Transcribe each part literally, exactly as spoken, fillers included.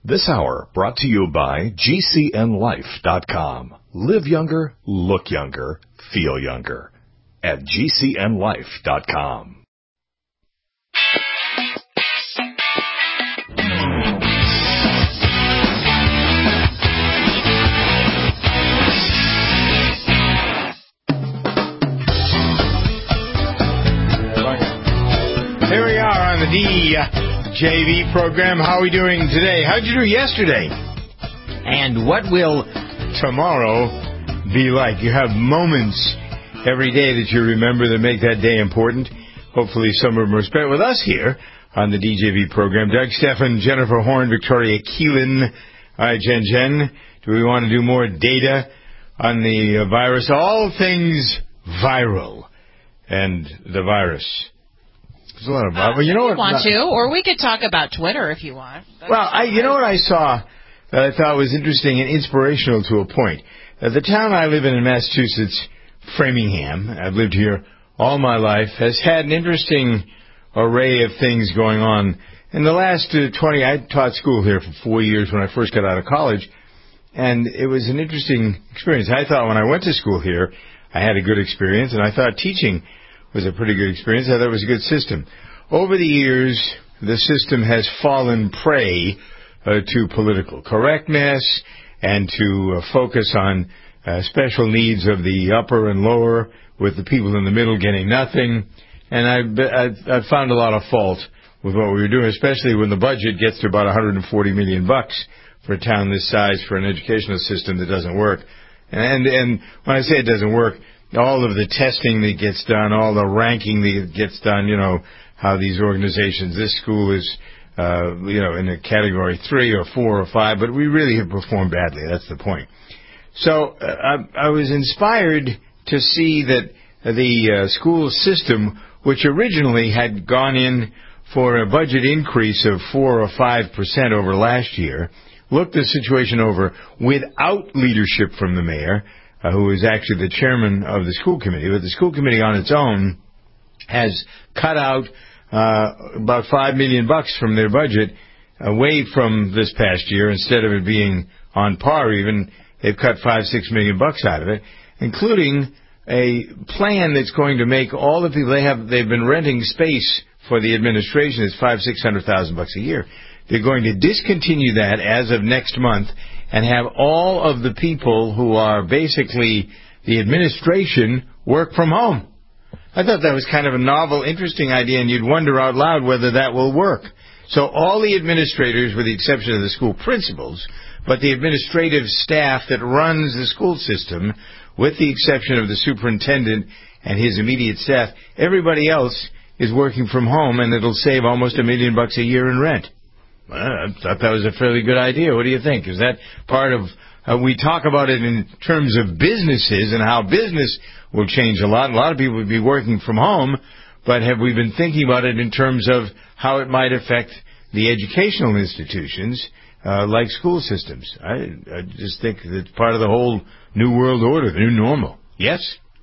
This hour brought to you by G C N life dot com. Live younger, look younger, feel younger at G C N life dot com. Here we are on the D J V program. How are we doing today? How'd you do yesterday? And what will tomorrow be like? You have moments every day that you remember that make that day important. Hopefully some of them are spent with us here on the D J V program. Doug Stephan, Jennifer Horn, Victoria Keelan. All right, Jen Jen, do we want to do more data on the virus? All things viral and the virus. There's a lot of uh, well, you know what? Want to, or we could talk about Twitter if you want. That's well, I, you know what I saw that I thought was interesting and inspirational to a point. Uh, the town I live in in Massachusetts, Framingham, I've lived here all my life, has had an interesting array of things going on. In the last uh, twenty, I taught school here for four years when I first got out of college, and it was an interesting experience. I thought when I went to school here, I had a good experience, and I thought teaching was a pretty good experience. I thought it was a good system. Over the years, the system has fallen prey uh, to political correctness and to uh, focus on uh, special needs of the upper and lower, with the people in the middle getting nothing. And I, I, I found a lot of fault with what we were doing, especially when the budget gets to about one hundred forty million bucks for a town this size for an educational system that doesn't work. And and when I say it doesn't work, all of the testing that gets done, all the ranking that gets done, you know, how these organizations, this school is, uh, you know, in a category three or four or five, but we really have performed badly. That's the point. So uh, I, I was inspired to see that the uh, school system, which originally had gone in for a budget increase of four or five percent over last year, looked the situation over without leadership from the mayor, Uh, who is actually the chairman of the school committee. But the school committee on its own has cut out uh, about five million bucks from their budget away from this past year. Instead of it being on par even, they've cut five, six million bucks out of it, including a plan that's going to make all the people they have, they've been renting space for the administration. It's five, six hundred thousand bucks a year. They're going to discontinue that as of next month and have all of the people who are basically the administration work from home. I thought that was kind of a novel, interesting idea, and you'd wonder out loud whether that will work. So all the administrators, with the exception of the school principals, but the administrative staff that runs the school system, with the exception of the superintendent and his immediate staff, everybody else is working from home, and it'll save almost a million bucks a year in rent. Well, I thought that was a fairly good idea. What do you think? Is that part of, uh, we talk about it in terms of businesses and how business will change a lot. A lot of people would be working from home, but have we been thinking about it in terms of how it might affect the educational institutions, uh, like school systems? I, I just think that's part of the whole new world order, the new normal. Yes?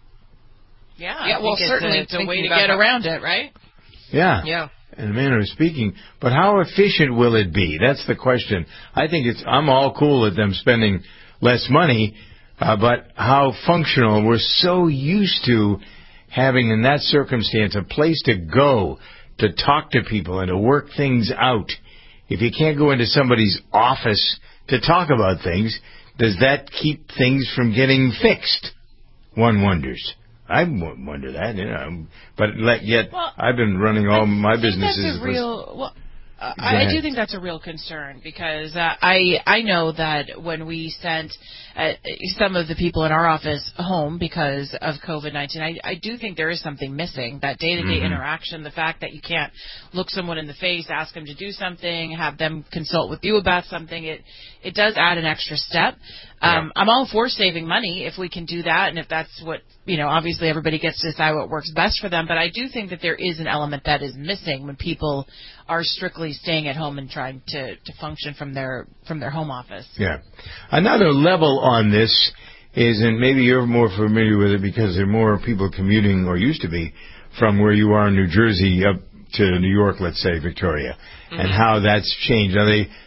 Yeah, yeah well, certainly it's a, it's a way to get around it, right? Yeah. Yeah. In a manner of speaking, but how efficient will it be? That's the question. I think it's, I'm all cool with them spending less money, uh, but how functional? We're so used to having in that circumstance a place to go to talk to people and to work things out. If you can't go into somebody's office to talk about things, does that keep things from getting fixed? One wonders. I wonder that, you know, but yet well, I've been running all I my think businesses. That's a real, well, uh, I, I do think that's a real concern because uh, I I know that when we sent uh, some of the people in our office home because of COVID nineteen, I, I do think there is something missing, that day-to-day mm-hmm. interaction, the fact that you can't look someone in the face, ask them to do something, have them consult with you about something. It it does add an extra step. Um, yeah. I'm all for saving money if we can do that, and if that's what, you know, obviously everybody gets to decide what works best for them, but I do think that there is an element that is missing when people are strictly staying at home and trying to, to function from their from their home office. Yeah. Another level on this is, and maybe you're more familiar with it because there are more people commuting, or used to be, from where you are in New Jersey up to New York, let's say, Victoria, mm-hmm. and how that's changed. Now, they,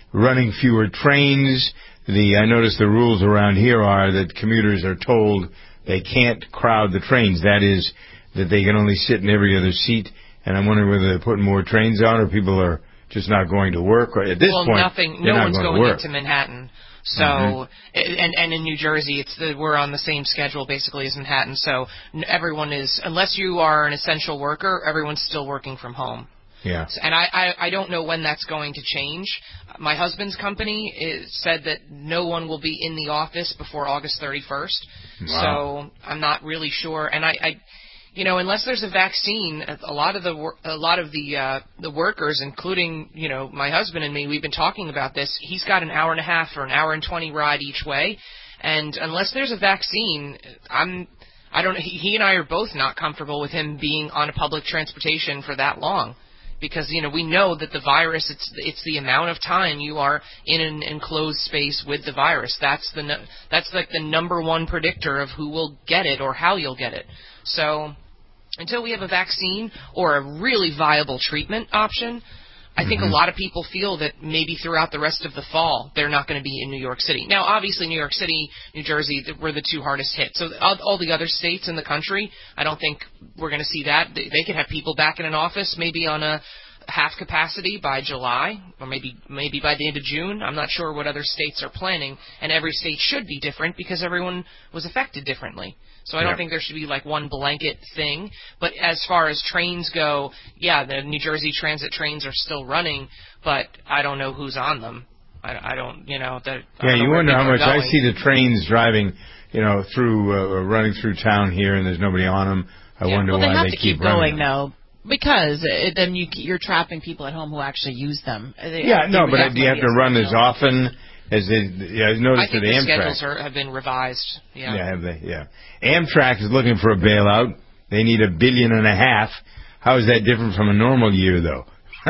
running fewer trains. The I notice the rules around here are that commuters are told they can't crowd the trains. That is, that they can only sit in every other seat. And I'm wondering whether they're putting more trains on or people are just not going to work. Or at this well, point, nothing. No one's going, going into Manhattan. So, mm-hmm. and and in New Jersey, it's the, we're on the same schedule basically as Manhattan. So everyone is, unless you are an essential worker, everyone's still working from home. Yeah. So, and I, I I don't know when that's going to change. My husband's company is, said that no one will be in the office before August thirty-first. Wow. So I'm not really sure. And I. I You know, unless there's a vaccine, a lot of the a lot of the uh, the workers, including you know my husband and me, we've been talking about this. He's got an hour and a half or an hour and twenty ride each way, and unless there's a vaccine, I'm I don't. He, he and I are both not comfortable with him being on a public transportation for that long, because you know we know that the virus. It's it's the amount of time you are in an enclosed space with the virus. That's the that's like the number one predictor of who will get it or how you'll get it. So until we have a vaccine or a really viable treatment option, I think mm-hmm. a lot of people feel that maybe throughout the rest of the fall they're not going to be in New York City. Now, obviously, New York City, New Jersey were the two hardest hit. So all, all the other states in the country, I don't think we're going to see that. They, they could have people back in an office maybe on a half capacity by July or maybe maybe by the end of June. I'm not sure what other states are planning, and every state should be different because everyone was affected differently. So I don't yeah. think there should be like one blanket thing. But as far as trains go, yeah, the New Jersey Transit trains are still running, but I don't know who's on them. I, I don't, you know. The, yeah, you know wonder how much I see the trains driving, you know, through uh, running through town here, and there's nobody on them. I yeah. wonder well, why they have they to keep, keep running going though. Because it, then you, you're trapping people at home who actually use them. They, yeah, no, but do you have to run as often as they? Yeah, I noticed I think that the Amtrak schedules are, have been revised. Yeah. yeah, have they? Yeah, Amtrak is looking for a bailout. They need a billion and a half. How is that different from a normal year, though?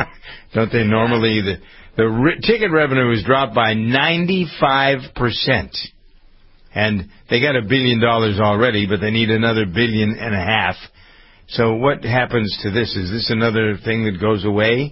Don't they normally the the re- ticket revenue is dropped by ninety-five percent, and they got a billion dollars already, but they need another billion and a half. So what happens to this? Is this another thing that goes away?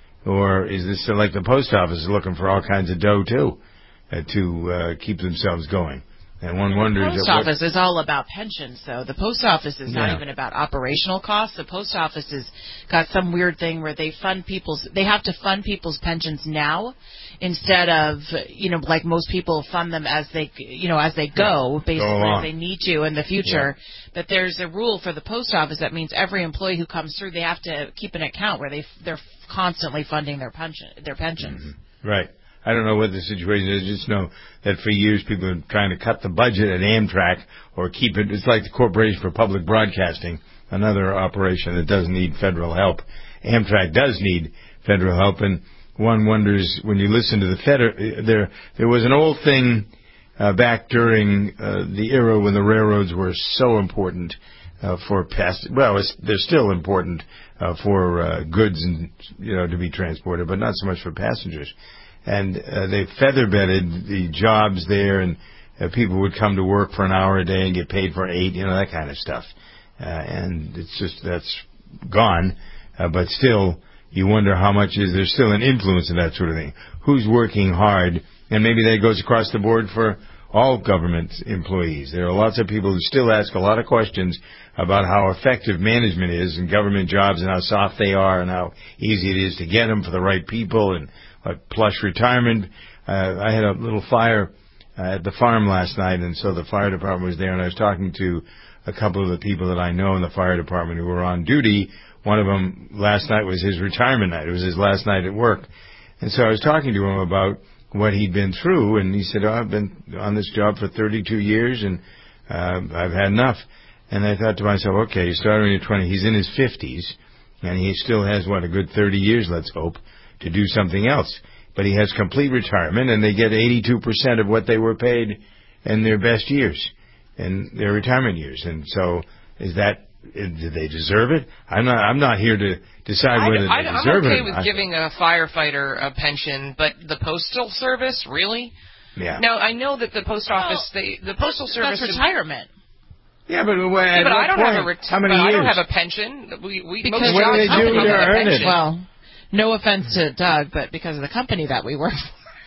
Or is this like the post office is looking for all kinds of dough, too, uh, to uh, keep themselves going? And one wonders... The post office is all about pensions, though. The post office is not yeah. even about operational costs. The post office has got some weird thing where they fund people's... They have to fund people's pensions now instead of, you know, like most people fund them as they, you know, as they go, basically go as they need to in the future. Yeah. But there's a rule for the post office that means every employee who comes through, they have to keep an account where they they're constantly funding their pension their pensions. Mm-hmm. Right. I don't know what the situation is. I just know that for years people are trying to cut the budget at Amtrak or keep it. It's like the Corporation for Public Broadcasting, another operation that doesn't need federal help. Amtrak does need federal help, and one wonders when you listen to the feder- there there was an old thing uh, back during uh, the era when the railroads were so important uh, for past. Well, it's, they're still important uh, for uh, goods and you know to be transported, but not so much for passengers. And uh, they feather-bedded the jobs there, and uh, people would come to work for an hour a day and get paid for eight, you know, that kind of stuff. Uh, and it's just, that's gone. Uh, but still, you wonder how much is there still an influence in that sort of thing. Who's working hard? And maybe that goes across the board for all government employees. There are lots of people who still ask a lot of questions about how effective management is in government jobs and how soft they are and how easy it is to get them for the right people and like plush retirement. Uh, I had a little fire uh, at the farm last night, and so the fire department was there, and I was talking to a couple of the people that I know in the fire department who were on duty. One of them last night was his retirement night. It was his last night at work. And so I was talking to him about what he'd been through, and he said, oh, I've been on this job for thirty-two years, and uh, I've had enough. And I thought to myself, okay, he started when he was twenty. He's in his fifties, and he still has, what, a good thirty years, let's hope, to do something else. But he has complete retirement, and they get eighty-two percent of what they were paid in their best years, in their retirement years. And so is that, do they deserve it? I'm not I'm not here to decide whether I, I, they deserve it. I'm okay with giving a firefighter a pension, but the Postal Service, really? Yeah. Now, I know that the post office, well, they, the Postal Service... That's retirement. Yeah, but, well, yeah, but I don't point? have a ret- How many but years? I don't have a pension. We, we, because what do they do to earn it? Well, no offense to Doug, but because of the company that we work for.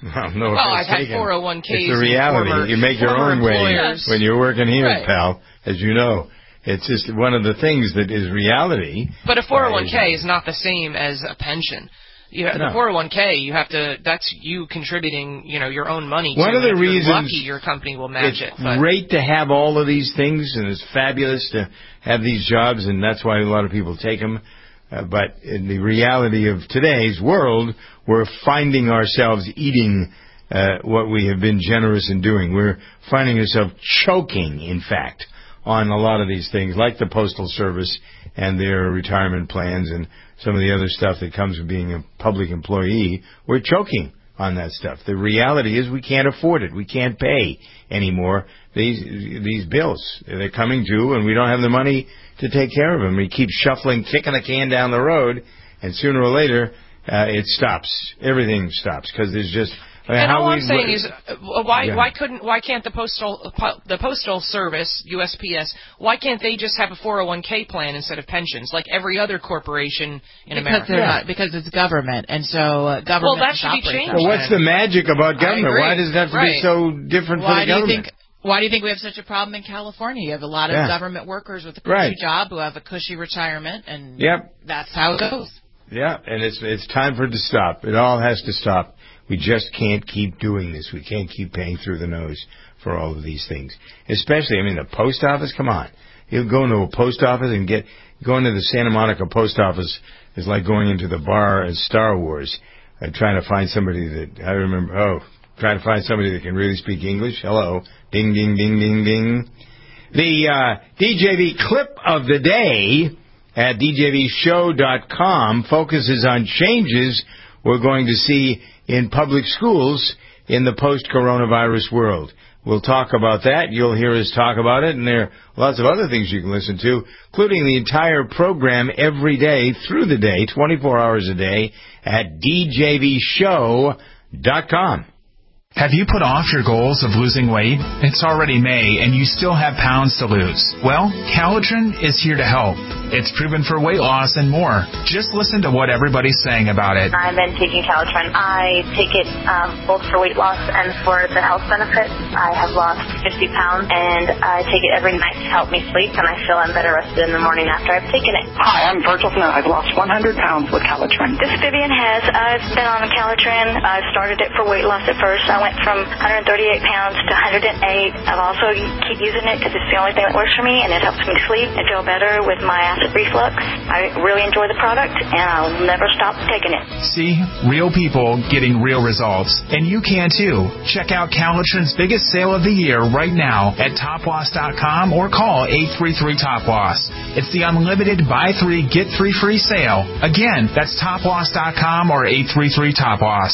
Well, no well I've taken. had four oh one Ks. It's the reality. Former, you make your own employers. way when you're working here, right. pal, as you know. It's just one of the things that is reality. But a four oh one K is not the same as a pension. You have, no. The four oh one K, you have to. That's you contributing, you know, your own money. One to of the it. If reasons you're lucky, your company will match it's it. It's great to have all of these things, and it's fabulous to have these jobs, and that's why a lot of people take them. Uh, but in the reality of today's world, we're finding ourselves eating uh, what we have been generous in doing. We're finding ourselves choking, in fact, on a lot of these things, like the Postal Service and their retirement plans and some of the other stuff that comes with being a public employee. We're choking on that stuff. The reality is we can't afford it. We can't pay anymore these these bills. They're coming due, and we don't have the money to take care of them. We keep shuffling, kicking the can down the road, and sooner or later uh, it stops. Everything stops because there's just... Uh, and how all we, I'm saying is, uh, why yeah. why couldn't why can't the postal the postal service U S P S why can't they just have a four oh one K plan instead of pensions like every other corporation in because America? They're yeah. not, because it's government, and so uh, government. Well, that should be changed. Well, what's the magic about government? Why does it have to right. be so different why for the do government? You think, why do you think we have such a problem in California? You have a lot of yeah. government workers with a cushy right. job who have a cushy retirement, and yep. that's how it goes. Yeah, and it's it's time for it to stop. It all has to stop. We just can't keep doing this. We can't keep paying through the nose for all of these things. Especially, I mean, the post office, come on. You'll go into a post office and get, going to the Santa Monica post office is like going into the bar at Star Wars and trying to find somebody that, I remember, oh, trying to find somebody that can really speak English. Hello. Ding, ding, ding, ding, ding. The uh, D J V clip of the day at D J V show dot com focuses on changes we're going to see in public schools in the post-coronavirus world. We'll talk about that. You'll hear us talk about it, and there are lots of other things you can listen to, including the entire program every day through the day, twenty-four hours a day, at D J V show dot com. Have you put off your goals of losing weight? It's already May, and you still have pounds to lose. Well, Calitrin is here to help. It's proven for weight loss and more. Just listen to what everybody's saying about it. I've been taking Calitrin. I take it um, both for weight loss and for the health benefits. I have lost fifty pounds, and I take it every night to help me sleep, and I feel I'm better rested in the morning after I've taken it. Hi, I'm Virgil Smith. I've lost one hundred pounds with Calitrin. This is Vivian Hess. I've been on Calitrin. I started it for weight loss at first. I went from one hundred thirty-eight pounds to one hundred eight. I've also keep using it because it's the only thing that works for me, and it helps me sleep and feel better with my acid reflux. I really enjoy the product, and I'll never stop taking it. See, real people getting real results, and you can too. Check out Calitrin's biggest sale of the year right now at top loss dot com or call eight three three top loss. It's the unlimited buy three get three free sale. Again, that's top loss dot com or eight three three top loss.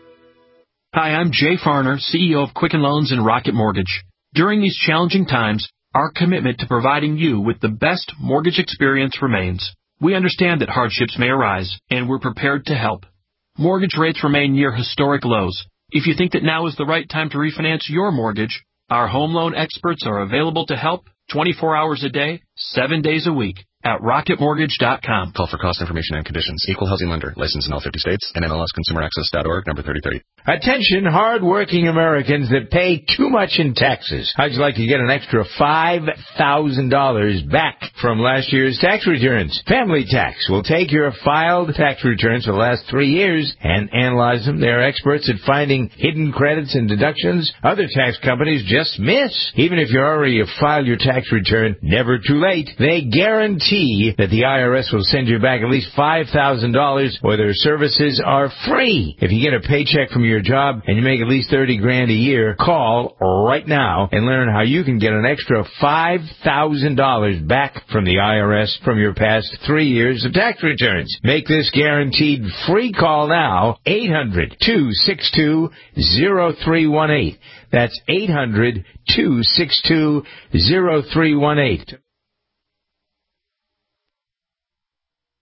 Hi, I'm Jay Farner, C E O of Quicken Loans and Rocket Mortgage. During these challenging times, our commitment to providing you with the best mortgage experience remains. We understand that hardships may arise, and we're prepared to help. Mortgage rates remain near historic lows. If you think that now is the right time to refinance your mortgage, our home loan experts are available to help twenty-four hours a day, seven days a week at rocket mortgage dot com. Call for cost information and conditions. Equal housing lender. Licensed in all fifty states. and M L S consumer access dot org, number thirty thirty. Attention, hard-working Americans that pay too much in taxes. How'd you like to get an extra five thousand dollars back from last year's tax returns? Family Tax will take your filed tax returns for the last three years and analyze them. They're experts at finding hidden credits and deductions other tax companies just miss. Even if you already have filed your tax return, never too late. They guarantee that the I R S will send you back at least five thousand dollars, or their services are free. If you get a paycheck from your job and you make at least thirty grand a year, call right now and learn how you can get an extra five thousand dollars back from the I R S from your past three years of tax returns. Make this guaranteed free call now, eight hundred, two six two, zero three one eight. That's eight hundred, two six two, zero three one eight.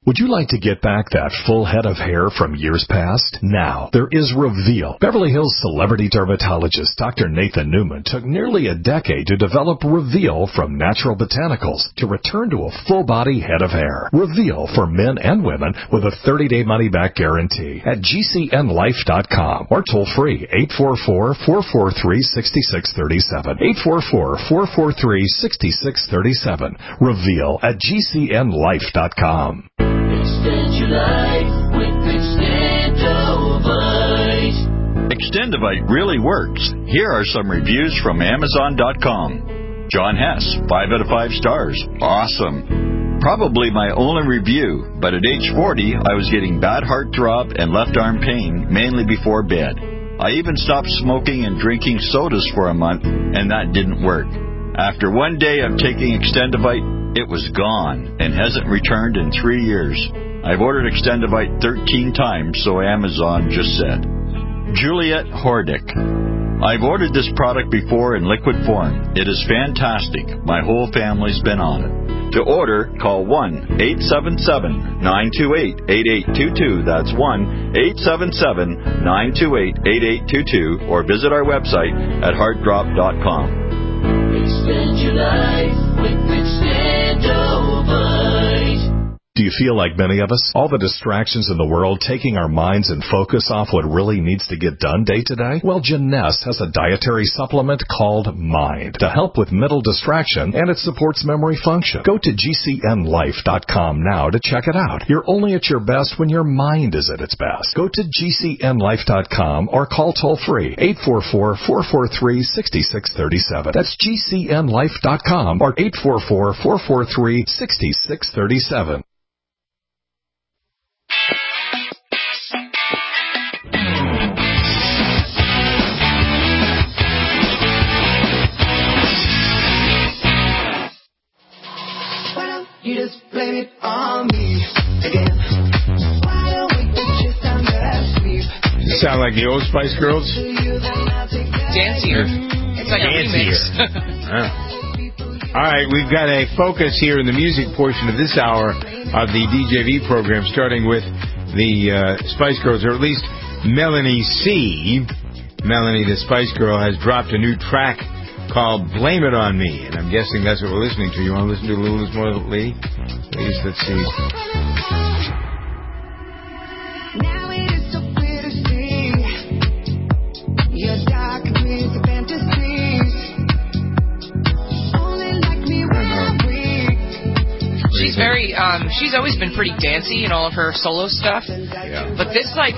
Would you like to get back that full head of hair from years past? Now, there is Reveal. Beverly Hills celebrity dermatologist Doctor Nathan Newman took nearly a decade to develop Reveal from natural botanicals to return to a full-body head of hair. Reveal for men and women with a thirty-day money-back guarantee at G C N life dot com or toll-free eight four four, four four three, six six three seven. eight four four, four four three, six six three seven. Reveal at G C N life dot com. Extend your life with Extendovite. Extendovite really works. Here are some reviews from Amazon dot com. John Hess, five out of five stars. Awesome. Probably my only review, but at age forty, I was getting bad heart throb and left arm pain, mainly before bed. I even stopped smoking and drinking sodas for a month, and that didn't work. After one day of taking Extendovite, it was gone and hasn't returned in three years. I've ordered Extendovite thirteen times, so Amazon just said. Juliet Hordick. I've ordered this product before in liquid form. It is fantastic. My whole family's been on it. To order, call one eight seven seven, nine two eight, eight eight two two. That's one eight seven seven, nine two eight, eight eight two two. Or visit our website at heart drop dot com. Extend your life with Extendovite. Do you feel like many of us? All the distractions in the world taking our minds and focus off what really needs to get done day to day? Well, Jeunesse has a dietary supplement called Mind to help with mental distraction, and it supports memory function. Go to G C N life dot com now to check it out. You're only at your best when your mind is at its best. Go to G C N life dot com or call toll-free eight four four, four four three, six six three seven. That's G C N life dot com or eight four four, four four three, six six three seven. You just blame it on me again. Why don't we just under sleep? You sound like the old Spice Girls. Dancier. It's like Dancier. a remix. Yeah. All right, we've got a focus here in the music portion of this hour of the D J V program, starting with the uh, Spice Girls, or at least Melanie C. Melanie, the Spice Girl, has dropped a new track called Blame It On Me, and I'm guessing that's what we're listening to. You want to listen to a little bit more, lady? Please, let's see. Now it is so clear to see your dark dreams and fantasies. Only like me when I'm weak. She's very, um, she's always been pretty dancey in all of her solo stuff. Yeah. But this, like,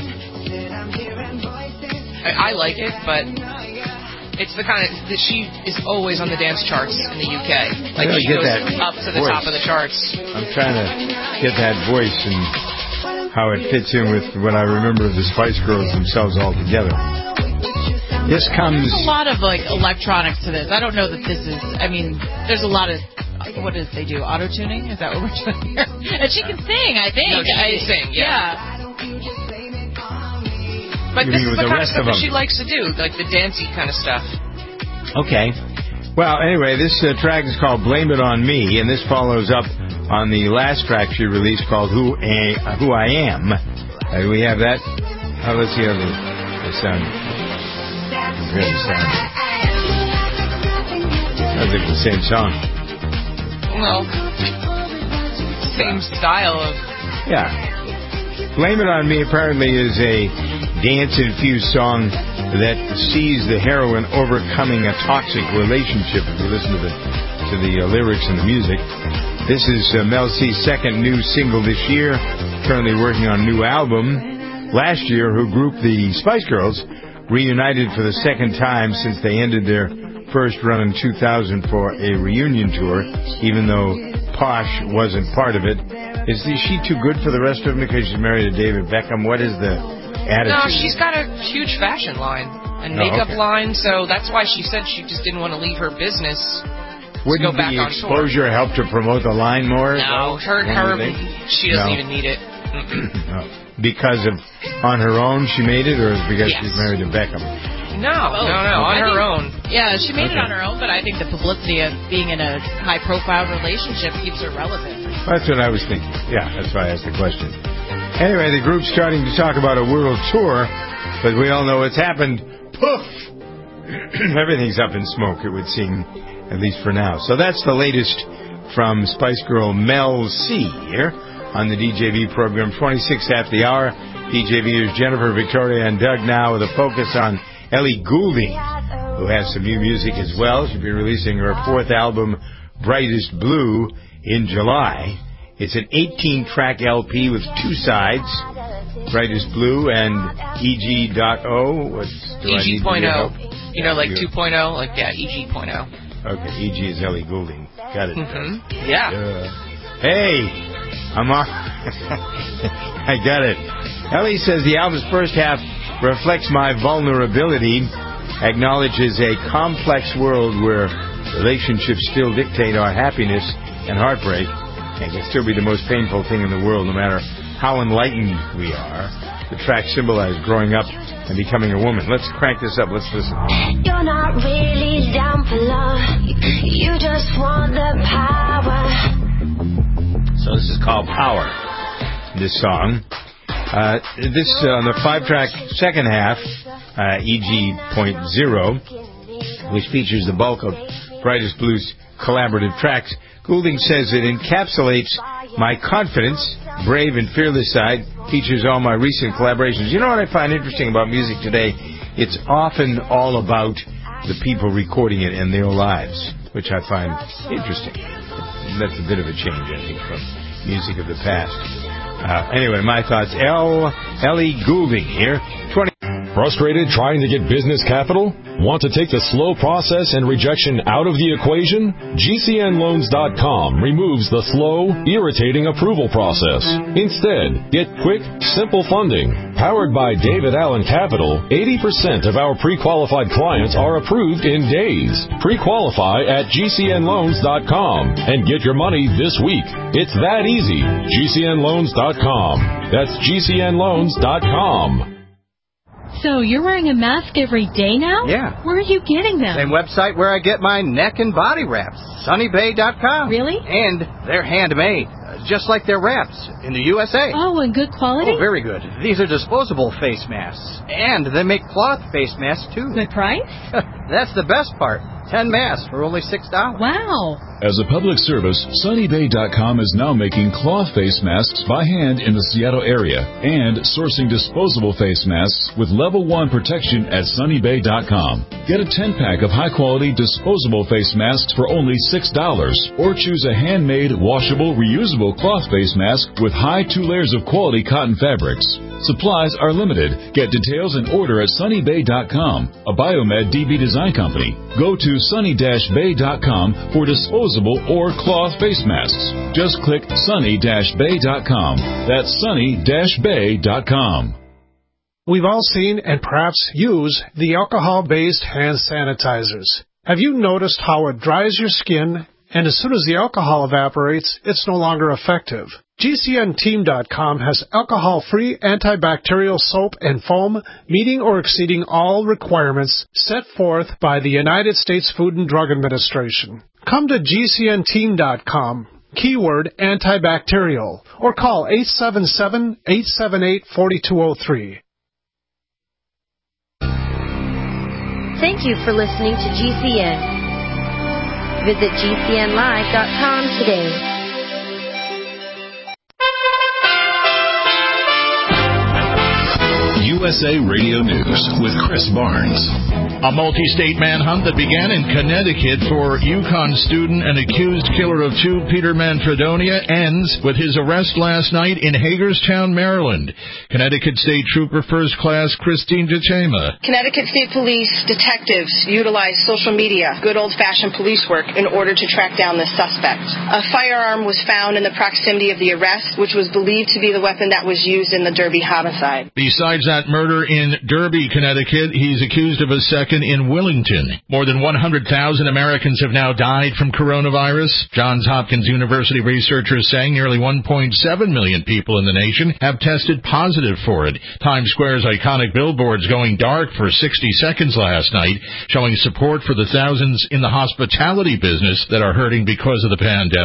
I, I like it, but it's the kind of that she is always on the dance charts in the U K. Like she get goes that up to the voice. top of the charts. I'm trying to get that voice and how it fits in with what I remember of the Spice Girls themselves all together. This comes... There's a lot of, like, electronics to this. I don't know that this is... I mean, there's a lot of... What does they do? Auto-tuning? Is that what we're doing here? And she can sing, I think. No, she I, can sing, yeah. yeah. But You this mean is with the the kind of rest stuff of that them? she likes to do, like the dancey kind of stuff. Okay. Well, anyway, this uh, track is called Blame It On Me, and this follows up on the last track she released called Who A- Who I Am. Uh, do we have that? Oh, let's see how the, the sound. Compare the sound. Sounds like the same song. Well, same style of... Yeah. Blame It On Me apparently is a dance-infused song that sees the heroine overcoming a toxic relationship, if you listen to the to the uh, lyrics and the music. This is uh, Mel C's second new single this year, currently working on a new album. Last year, her group, the Spice Girls, reunited for the second time since they ended their first run in two thousand for a reunion tour, even though Posh wasn't part of it. Is she too good for the rest of them because she's married to David Beckham? What is the attitude? No, she's got a huge fashion line and makeup oh, okay. line, so that's why she said she just didn't want to leave her business. Wouldn't go back the on exposure tour. help to promote the line more? No, her, her she doesn't No. even need it. No. Because of on her own she made it, or is it because Yes. she's married to Beckham? No, Oh, no, no, on I her think- own. Yeah, she made Okay. it on her own, but I think the publicity of being in a high-profile relationship keeps her relevant. That's what I was thinking. Yeah, that's why I asked the question. Anyway, the group's starting to talk about a world tour, but we all know what's happened. Poof! Everything's up in smoke, it would seem, at least for now. So that's the latest from Spice Girl Mel C here on the D J V program, twenty-six after the hour. D J V is Jennifer, Victoria, and Doug now with a focus on Ellie Goulding, who has some new music as well. She'll be releasing her fourth album, Brightest Blue, in July. It's an eighteen-track L P with two sides, Brightest Blue and E G dot O. What's E G point oh. You know, like two point oh, like, yeah, E G point oh. Okay, E G is Ellie Goulding. Got it. Mm-hmm. Yeah. Uh, hey, I'm on. I got it. Ellie says the album's first half reflects my vulnerability, acknowledges a complex world where relationships still dictate our happiness and heartbreak, and can still be the most painful thing in the world, no matter how enlightened we are. The track symbolized growing up and becoming a woman. Let's crank this up. Let's listen. You're not really down for love. You just want the power. So this is called Power, this song. Uh, this uh, on the five-track second half, uh, E G point oh, which features the bulk of Brightest Blue's collaborative tracks. Goulding says it encapsulates my confidence, brave and fearless side, features all my recent collaborations. You know what I find interesting about music today? It's often all about the people recording it and their lives, which I find interesting. That's a bit of a change, I think, from music of the past. Uh, anyway, my thoughts. L. Ellie Goulding here. twenty Frustrated trying to get business capital? Want to take the slow process and rejection out of the equation? G C N loans dot com removes the slow, irritating approval process. Instead, get quick, simple funding. Powered by David Allen Capital, eighty percent of our pre-qualified clients are approved in days. Pre-qualify at G C N loans dot com and get your money this week. It's that easy. G C N loans dot com. That's G C N loans dot com. So you're wearing a mask every day now? Yeah. Where are you getting them? Same website where I get my neck and body wraps, Sunny Bay dot com. Really? And they're handmade, uh, just like their wraps in the U S A. Oh, and good quality? Oh, very good. These are disposable face masks. And they make cloth face masks, too. Good price? That's the best part. Ten masks for only six dollars. Wow. As a public service, Sunny Bay dot com is now making cloth face masks by hand in the Seattle area and sourcing disposable face masks with level one protection at Sunny Bay dot com. Get a ten-pack of high-quality disposable face masks for only six dollars, or choose a handmade, washable, reusable cloth face mask with high two layers of quality cotton fabrics. Supplies are limited. Get details and order at Sunny Bay dot com, a Biomed D B design company. Go to Sunny Bay dot com for disposable or cloth face masks. Just click Sunny Bay dot com. That's Sunny Bay dot com. We've all seen and perhaps use the alcohol-based hand sanitizers. Have you noticed how it dries your skin, and as soon as the alcohol evaporates, it's no longer effective? G C N team dot com has alcohol-free antibacterial soap and foam meeting or exceeding all requirements set forth by the United States Food and Drug Administration. Come to G C N team dot com, keyword antibacterial, or call eight seven seven, eight seven eight, four two zero three. Thank you for listening to G C N. Visit G C N live dot com today. U S A Radio News with Chris Barnes. A multi-state manhunt that began in Connecticut for Yukon student and accused killer of two, Peter Manfredonia, ends with his arrest last night in Hagerstown, Maryland. Connecticut State Trooper First Class Christine DeChema. Connecticut State Police detectives utilized social media, good old-fashioned police work, in order to track down the suspect. A firearm was found in the proximity of the arrest, which was believed to be the weapon that was used in the Derby homicide. Besides that murder in Derby, Connecticut, he's accused of a second in Willington. More than one hundred thousand Americans have now died from coronavirus. Johns Hopkins University researchers saying nearly one point seven million people in the nation have tested positive for it. Times Square's iconic billboards going dark for sixty seconds last night, showing support for the thousands in the hospitality business that are hurting because of the pandemic.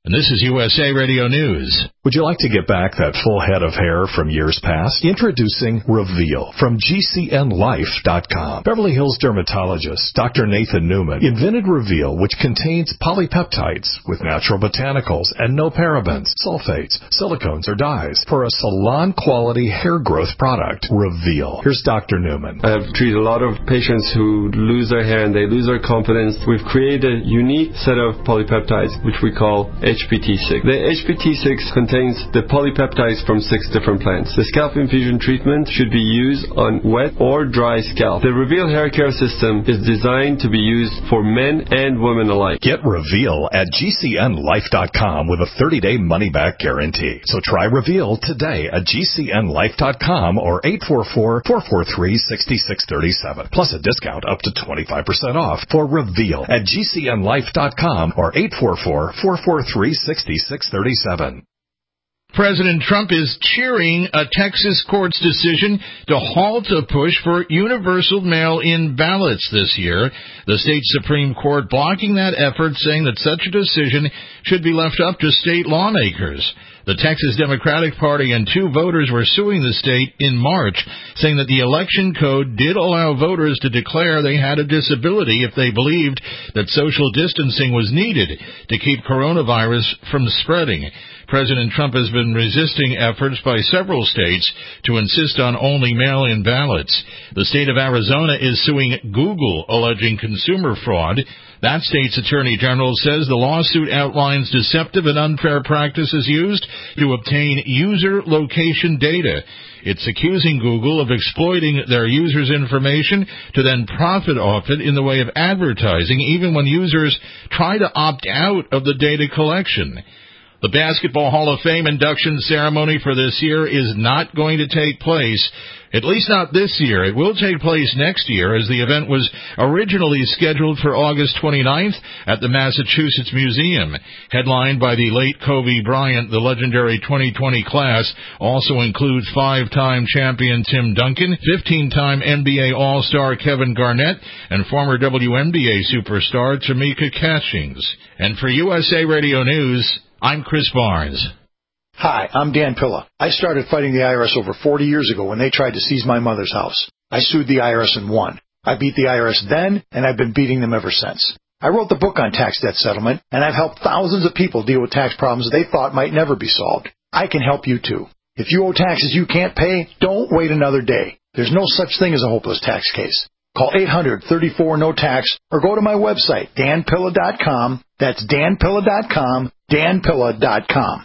And this is U S A Radio News. Would you like to get back that full head of hair from years past? Introducing Reveal from G C N life dot com. Beverly Hills dermatologist Doctor Nathan Newman invented Reveal, which contains polypeptides with natural botanicals and no parabens, sulfates, silicones, or dyes for a salon-quality hair growth product. Reveal. Here's Doctor Newman. I've treated a lot of patients who lose their hair and they lose their confidence. We've created a unique set of polypeptides, which we call H P T six. The H P T six contains the polypeptides from six different plants. The scalp infusion treatment should be used on wet or dry scalp. The Reveal hair care system is designed to be used for men and women alike. Get Reveal at G C N life dot com with a thirty-day money-back guarantee. So try Reveal today at G C N life dot com or eight four four, four four three, six six three seven. Plus a discount up to twenty-five percent off for Reveal at G C N life dot com or eight four four, four four three, six six three seven. President Trump is cheering a Texas court's decision to halt a push for universal mail-in ballots this year. The state Supreme Court blocking that effort, saying that such a decision should be left up to state lawmakers. The Texas Democratic Party and two voters were suing the state in March, saying that the election code did allow voters to declare they had a disability if they believed that social distancing was needed to keep coronavirus from spreading. President Trump has been resisting efforts by several states to insist on only mail-in ballots. The state of Arizona is suing Google, alleging consumer fraud. That state's attorney general says the lawsuit outlines deceptive and unfair practices used to obtain user location data. It's accusing Google of exploiting their users' information to then profit off it in the way of advertising, even when users try to opt out of the data collection. The Basketball Hall of Fame induction ceremony for this year is not going to take place, at least not this year. It will take place next year, as the event was originally scheduled for August twenty-ninth at the Massachusetts Museum. Headlined by the late Kobe Bryant, the legendary twenty twenty class also includes five-time champion Tim Duncan, fifteen-time N B A All-Star Kevin Garnett, and former W N B A superstar Tamika Catchings. And for U S A Radio News, I'm Chris Barnes. Hi, I'm Dan Pilla. I started fighting the I R S over forty years ago when they tried to seize my mother's house. I sued the I R S and won. I beat the I R S then, and I've been beating them ever since. I wrote the book on tax debt settlement, and I've helped thousands of people deal with tax problems they thought might never be solved. I can help you too. If you owe taxes you can't pay, don't wait another day. There's no such thing as a hopeless tax case. Call eight hundred, thirty-four, no tax or go to my website, dan pilla dot com. That's dan pilla dot com, dan pilla dot com.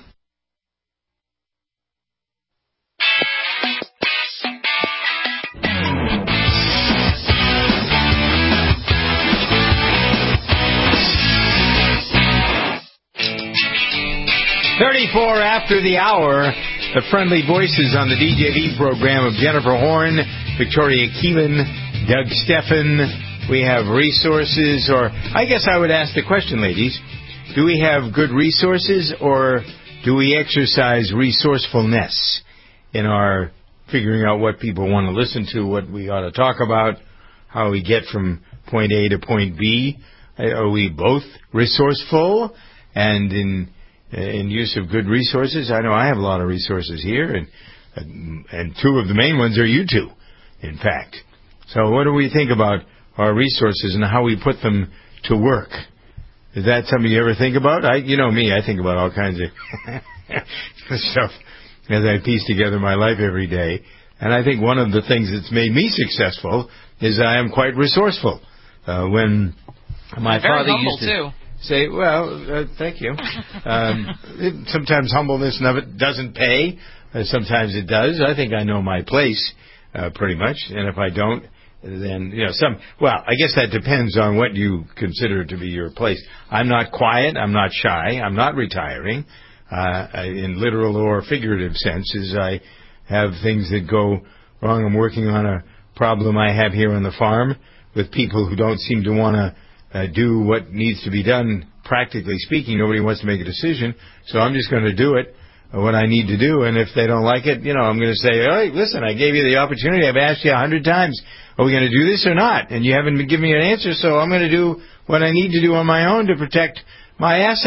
thirty-four after the hour, the friendly voices on the D J V program of Jennifer Horn, Victoria Keelan, Doug Steffen. We have resources, or I guess I would ask the question, ladies, do we have good resources, or do we exercise resourcefulness in our figuring out what people want to listen to, what we ought to talk about, how we get from point A to point B? Are we both resourceful and in in use of good resources? I know I have a lot of resources here, and and two of the main ones are you two, in fact. So what do we think about our resources and how we put them to work? Is that something you ever think about? I, you know me, I think about all kinds of stuff as I piece together my life every day. And I think one of the things that's made me successful is I am quite resourceful. Uh, when my Very father humble used to too. say, well, uh, thank you. Um, it, sometimes humbleness of it doesn't pay. Uh, sometimes it does. I think I know my place uh, pretty much. And if I don't, then, you know, some, well, I guess that depends on what you consider to be your place. I'm not quiet. I'm not shy. I'm not retiring uh, in literal or figurative senses. I have things that go wrong. I'm working on a problem I have here on the farm with people who don't seem to want to uh, do what needs to be done, practically speaking. Nobody wants to make a decision, so I'm just going to do it, uh, what I need to do, and if they don't like it, you know, I'm going to say, hey, listen, I gave you the opportunity. I've asked you a hundred times, are we going to do this or not? And you haven't given me an answer, so I'm going to do what I need to do on my own to protect my assets.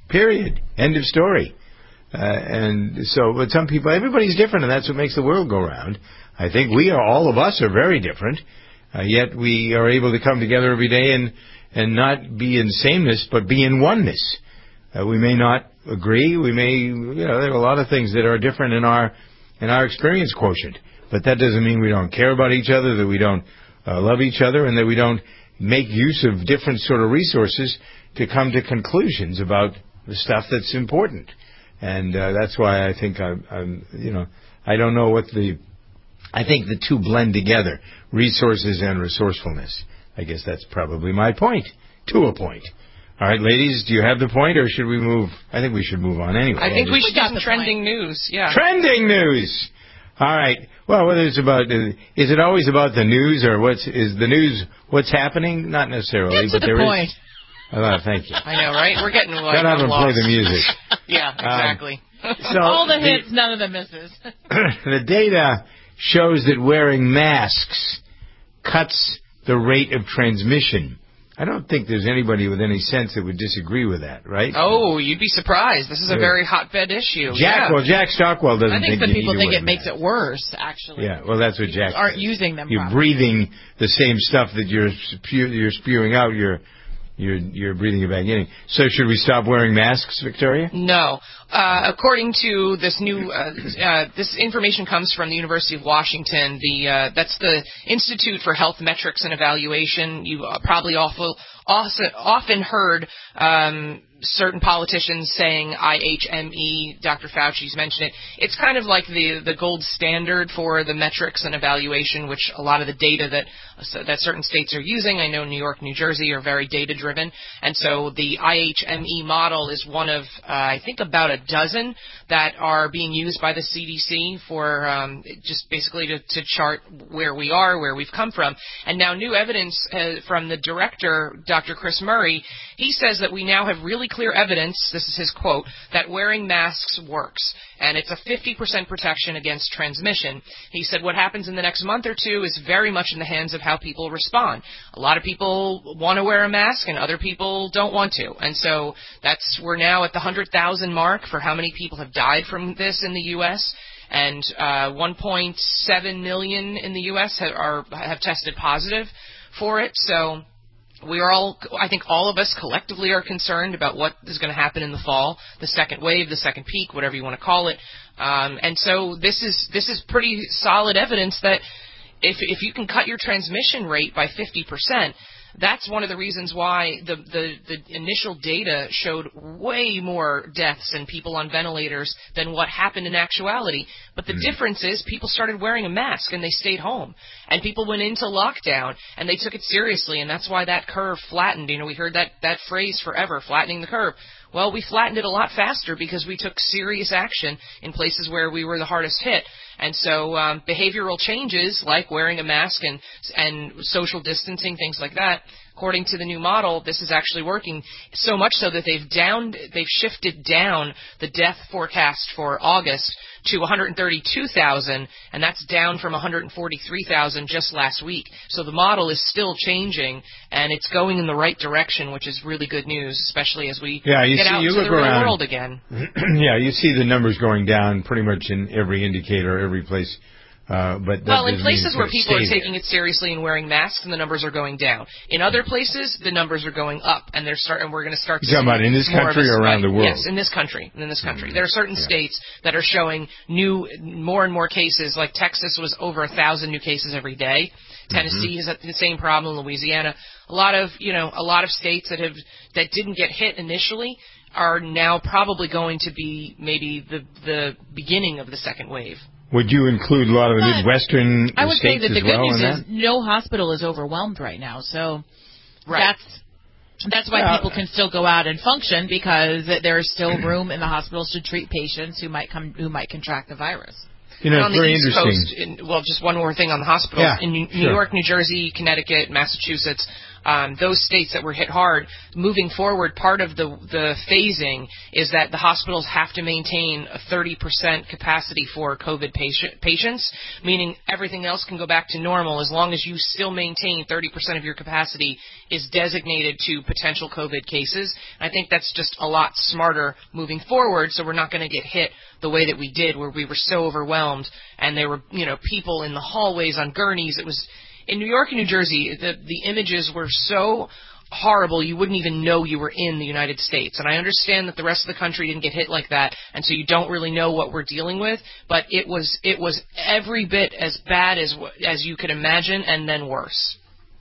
Period. End of story. Uh, and so, but some people, everybody's different, and that's what makes the world go round. I think we are, all of us are very different, uh, yet we are able to come together every day and, and not be in sameness, but be in oneness. Uh, we may not agree. We may, you know, there are a lot of things that are different in our, in our experience quotient, but that doesn't mean we don't care about each other, that we don't uh, love each other, and that we don't make use of different sort of resources to come to conclusions about the stuff that's important. And uh, that's why I think I'm, I'm, you know, I don't know what the, I think the two blend together, resources and resourcefulness. I guess that's probably my point, to a point. All right, ladies, do you have the point, or should we move? I think we should move on anyway. I think we should got do the trending point. news, yeah. Trending news! All right. Well, whether it's about, uh, is it always about the news, or what's, is the news what's happening? Not necessarily, Get to but the there point. is. Oh, thank you. I know, right? We're getting like Shut up and lost. play the music. Yeah, exactly. Um, so All the the, hits, none of the misses. the data shows that wearing masks cuts the rate of transmission. I don't think there's anybody with any sense that would disagree with that, right? Oh, you'd be surprised. This is a Yeah. very hotbed issue. Jack, yeah. well, Jack Stockwell doesn't I think think some you people need to think wear it makes masks. it worse, actually. Yeah, well, that's what People Jack aren't says. using them You're properly. breathing the same stuff that you're spew- you're spewing out. You're you're you're breathing it back in. So should we stop wearing masks, Victoria? No. Uh, according to this new, uh, uh, this information comes from the University of Washington. The uh, that's the Institute for Health Metrics and Evaluation. You uh, probably awful, also, often heard um, certain politicians saying I H M E. Doctor Fauci's mentioned it. It's kind of like the the gold standard for the metrics and evaluation, which a lot of the data that so that certain states are using. I know New York, New Jersey are very data driven, and so the I H M E model is one of uh, I think about a dozen that are being used by the C D C for um, just basically to, to chart where we are, where we've come from. And now new evidence uh, from the director, Doctor Chris Murray, he says that we now have really clear evidence, this is his quote, that wearing masks works. And it's a fifty percent protection against transmission. He said what happens in the next month or two is very much in the hands of how people respond. A lot of people want to wear a mask and other people don't want to. And so that's, we're now at the one hundred thousand mark for how many people have died from this in the U S And uh, one point seven million in the U S have, are, have tested positive for it. So we are all, I think all of us collectively are concerned about what is going to happen in the fall, the second wave, the second peak, whatever you want to call it. Um, and so this is this is pretty solid evidence that if if you can cut your transmission rate by fifty percent, that's one of the reasons why the, the, the initial data showed way more deaths and people on ventilators than what happened in actuality. But the mm. difference is people started wearing a mask and they stayed home. And people went into lockdown and they took it seriously, and that's why that curve flattened. You know, we heard that, that phrase forever, flattening the curve. Well, we flattened it a lot faster because we took serious action in places where we were the hardest hit. And so um, behavioral changes like wearing a mask and and social distancing, things like that, according to the new model, this is actually working so much so that they've down they've shifted down the death forecast for August to one hundred thirty-two thousand, and that's down from one hundred forty-three thousand just last week. So the model is still changing, and it's going in the right direction, which is really good news, especially as we yeah, you get see, out you into look the real around, world again. Yeah, you see the numbers going down pretty much in every indicator, every place. Uh, but that well, in doesn't places mean where it's people are stay taking it seriously and wearing masks, and the numbers are going down. In other places, the numbers are going up, and they're start, and we're going to start. You're to talking about in this more country of a or around spike. the world? Yes, in this country. In this country, Mm-hmm. there are certain Yeah. states that are showing new, more and more cases. Like Texas was over a thousand new cases every day. Tennessee Mm-hmm. is at the same problem. Louisiana, a lot of you know, a lot of states that have that didn't get hit initially are now probably going to be maybe the the beginning of the second wave. Would you include a lot of the But Midwestern I would say states that the as good well news in is that? no hospital is overwhelmed right now. So Right. that's that's why Yeah. people can still go out and function, because there is still room in the hospitals to treat patients who might come who might contract the virus. You know, And on it's the very East interesting. Coast, in, well, just one more thing on the hospitals. Yeah, in New, sure. New York, New Jersey, Connecticut, Massachusetts, um, those states that were hit hard, moving forward, part of the the phasing is that the hospitals have to maintain a thirty percent capacity for COVID patient, patients, meaning everything else can go back to normal as long as you still maintain thirty percent of your capacity is designated to potential COVID cases. And I think that's just a lot smarter moving forward, so we're not going to get hit the way that we did, where we were so overwhelmed and there were, you know, people in the hallways on gurneys. It was in New York and New Jersey, the the images were so horrible you wouldn't even know you were in the United States. And I understand that the rest of the country didn't get hit like that, and so you don't really know what we're dealing with, but it was it was every bit as bad as as you could imagine, and then worse.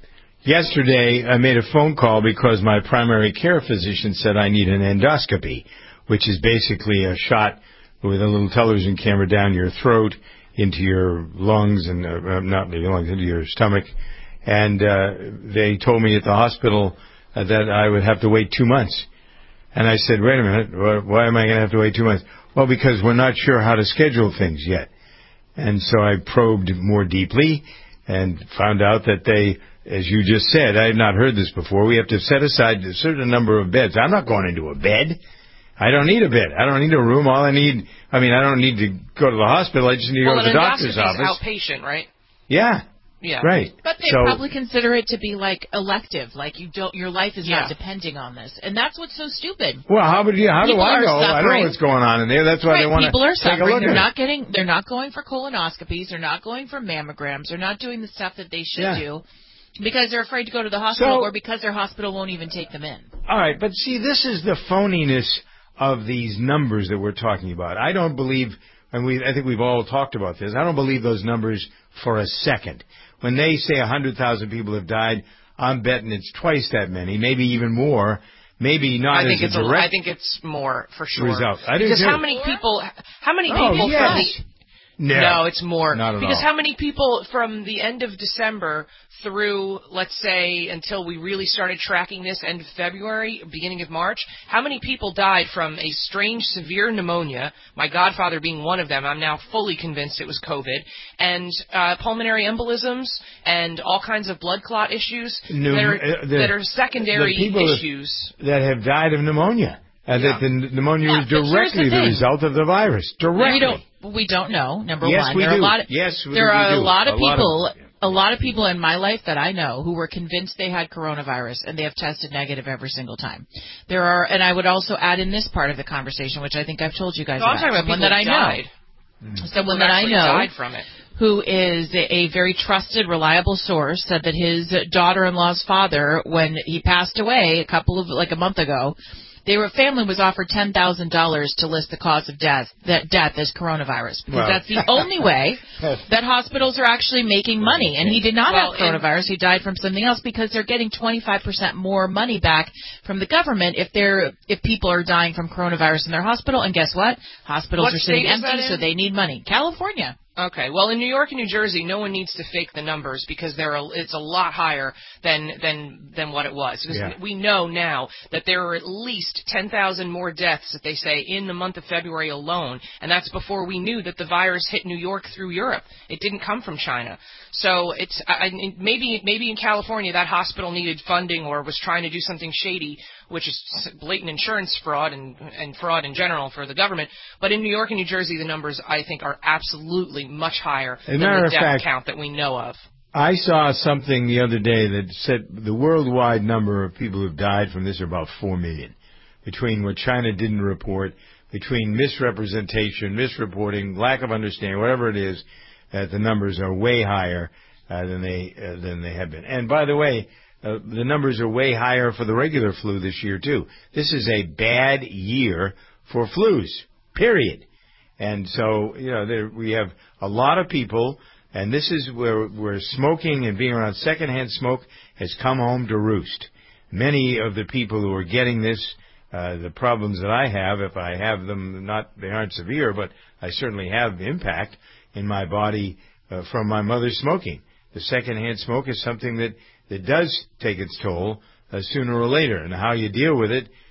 Yesterday, I made a phone call because my primary care physician said I need an endoscopy, which is basically a shot with a little television camera down your throat into your lungs and uh, not your lungs, into your stomach. And uh, they told me at the hospital uh, that I would have to wait two months. And I said, wait a minute, why am I going to have to wait two months? Well, because we're not sure how to schedule things yet. And so I probed more deeply and found out that they, as you just said, I had not heard this before, we have to set aside a certain number of beds. I'm not going into a bed. I don't need a bed. I don't need a room. All I need, I mean, I don't need to go to the hospital. I just need to well, go to the doctor's office. Well, an endoscopy is outpatient, right? Yeah. Yeah. Right. But they so, probably consider it to be like elective, like you don't, your life is yeah. not depending on this, and that's what's so stupid. Well, how would you? How people do I know? I don't know what's going on in there. That's why right. they want to People are take suffering. a look They're at not it. getting. They're not going for colonoscopies. They're not going for mammograms. They're not doing the stuff that they should yeah. do because they're afraid to go to the hospital, so, or because their hospital won't even take them in. All right, but see, this is the phoniness of these numbers that we're talking about. I don't believe, and we, I think we've all talked about this, I don't believe those numbers for a second. When they say one hundred thousand people have died, I'm betting it's twice that many, maybe even more, maybe not I think as it's a direct I think it's more, for sure. result. I do because too. how many people, how many Oh, people yes. from the... No. no, it's more. Not at because all. how many people from the end of December through, let's say, until we really started tracking this, end of February, beginning of March, how many people died from a strange, severe pneumonia, my godfather being one of them, I'm now fully convinced it was COVID, and uh, pulmonary embolisms and all kinds of blood clot issues Pneu- that, are, uh, the, that are secondary the people issues. That have died of pneumonia. Uh, Yeah. That the pneumonia Yeah, is but here's directly the the, thing. result of the virus. Directly. We don't. We don't know. Number Yes, one, we there are do. a lot. Of, yes, we, there we are do. a lot of a lot people. Of, a lot of people in my life that I know who were convinced they had coronavirus and they have tested negative every single time. There are, and I would also add in this part of the conversation, which I think I've told you guys No, I'm about. talking about Someone people that I who know. died. Mm-hmm. Someone Who that I actually know died from it. who is a, a very trusted, reliable source, said that his daughter-in-law's father, when he passed away a couple of, like a month ago, they were family was offered ten thousand dollars to list the cause of death, that death as coronavirus, because Wow. that's the only way that hospitals are actually making money. And he did not Well, have coronavirus; he died from something else because they're getting twenty-five percent more money back from the government if they're if people are dying from coronavirus in their hospital. And guess what? Hospitals What are sitting state is that empty, so in? they need money. California. Okay. Well, in New York and New Jersey, no one needs to fake the numbers because they're a, it's a lot higher than than than what it was. Because Yeah. we know now that there are at least ten thousand more deaths, that they say, in the month of February alone, and that's before we knew that the virus hit New York through Europe. It didn't come from China. So it's I, I- maybe maybe in California that hospital needed funding or was trying to do something shady, which is blatant insurance fraud and, and fraud in general for the government. But in New York and New Jersey, the numbers, I think, are absolutely much higher As a than matter the of death fact- count that we know of. I saw something the other day that said the worldwide number of people who've died from this are about four million. Between what China didn't report, between misrepresentation, misreporting, lack of understanding, whatever it is, uh, the numbers are way higher uh, than they uh, than they have been. And by the way, uh, the numbers are way higher for the regular flu this year too. This is a bad year for flus. Period. And so, you know, there, we have a lot of people, and this is where where smoking and being around secondhand smoke has come home to roost. Many of the people who are getting this, uh, the problems that I have, if I have them, not they aren't severe, but I certainly have impact in my body uh, from my mother's smoking. The secondhand smoke is something that, that does take its toll uh, sooner or later, and how you deal with it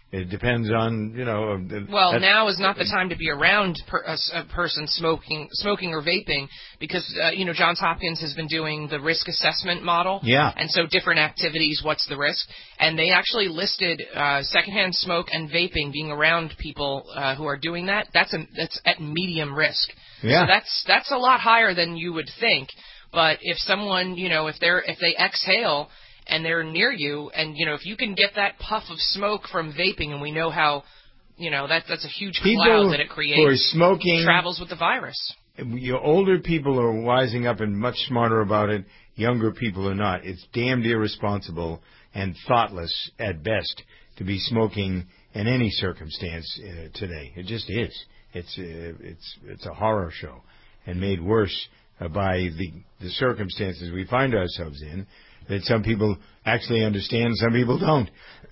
It depends on, you know. Well, now is not the time to be around per, a, a person smoking, smoking or vaping because, uh, you know, Johns Hopkins has been doing the risk assessment model. Yeah. And so different activities, what's the risk? And they actually listed uh, secondhand smoke and vaping being around people uh, who are doing that. That's a, that's at medium risk. Yeah. So that's that's a lot higher than you would think. But if someone, you know, if they're if they exhale and they're near you, and, you know, if you can get that puff of smoke from vaping, and we know how, you know, that that's a huge people cloud that it creates, who are smoking, travels with the virus. Your older people are wising up and much smarter about it. Younger people are not. It's damned irresponsible and thoughtless at best to be smoking in any circumstance uh, today. It just is. It's uh, it's it's a horror show, and made worse uh, by the the circumstances we find ourselves in. That some people actually understand, some people don't.